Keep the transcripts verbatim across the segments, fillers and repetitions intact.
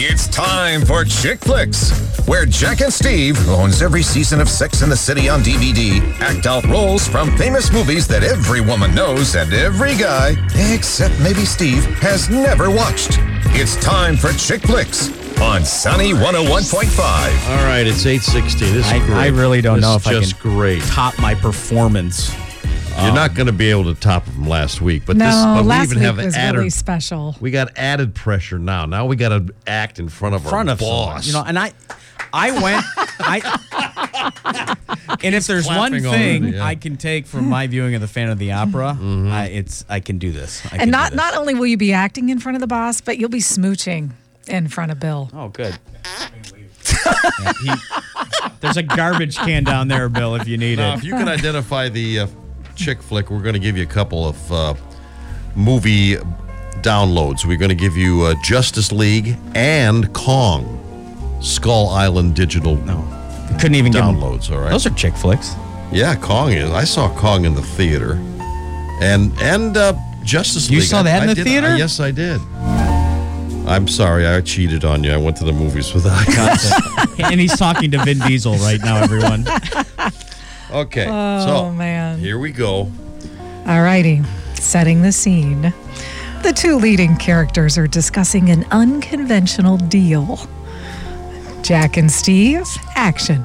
It's time for Chick Flicks, where Jack and Steve, who owns every season of Sex and the City on D V D, act out roles from famous movies that every woman knows and every guy, except maybe Steve, has never watched. It's time for Chick Flicks on Sunny one oh one point five. All right, it's eight sixteen. This is I, great. I really don't this know is if I just can great. top my performance. You're um, not going to be able to top them last week, but no, this but last we even week have was added, really special. We got added pressure now. Now we got to act in front of front our of boss. someone, you know, and I, I went, I, and if there's one clapping thing already, yeah. I can take from my viewing of the Phantom of the Opera, Mm-hmm. I, it's I can do this. I can And do not this. not only will you be acting in front of the boss, but you'll be smooching in front of Bill. Oh, good. Yeah, he, there's a garbage can down there, Bill, if you need Now, it. if you can identify the uh, chick flick, we're going to give you a couple of uh, movie downloads. We're going to give you uh, Justice League and Kong, Skull Island digital No, couldn't even downloads. give All them. right. Those are chick flicks. Yeah, Kong is. I saw Kong in the theater, and and uh, Justice You League. saw I- that in I the did- theater? I- yes, I did. I'm sorry, I cheated on you. I went to the movies without you. And he's talking to Vin Diesel right now, everyone. Okay, Oh, so man. here we go. All righty, setting the scene. The two leading characters are discussing an unconventional deal. Jack and Steve, action.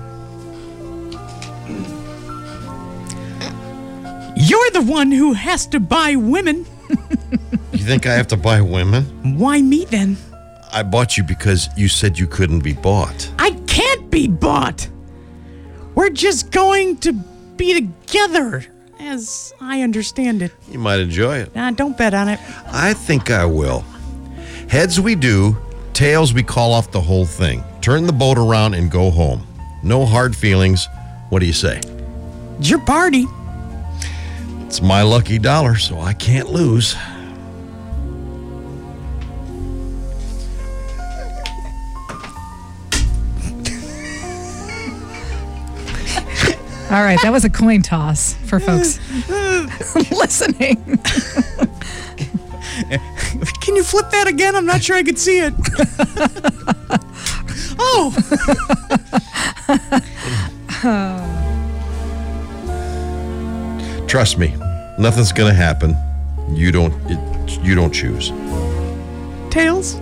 You're the one who has to buy women. You think I have to buy women? Why me then? I bought you because you said you couldn't be bought. I can't be bought. We're just going to be together, as I understand it. You might enjoy it. Nah, don't bet on it. I think I will. Heads we do, tails we call off the whole thing. Turn the boat around and go home. No hard feelings. What do you say? It's your party. It's my lucky dollar, so I can't lose. All right, that was a coin toss for folks listening. Can you flip that again? I'm not sure I could see it. Oh. Trust me, nothing's gonna happen. You don't. It, you don't choose. Tails.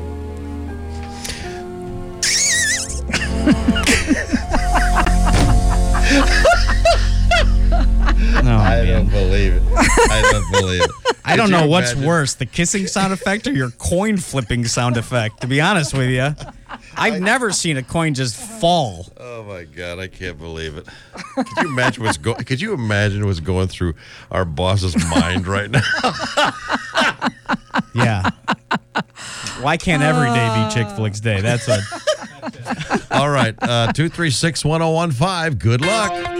No, I man. don't believe it. I don't believe it. I don't Could you know what's imagine? worse, the kissing sound effect or your coin flipping sound effect, to be honest with you. I've never seen a coin just fall. Oh my God, I can't believe it. Could you imagine what's going? Could you imagine what's going through our boss's mind right now? Yeah. Why can't every day be Chick Flicks Day? That's what. All right, uh, two three six one zero one five. Good luck.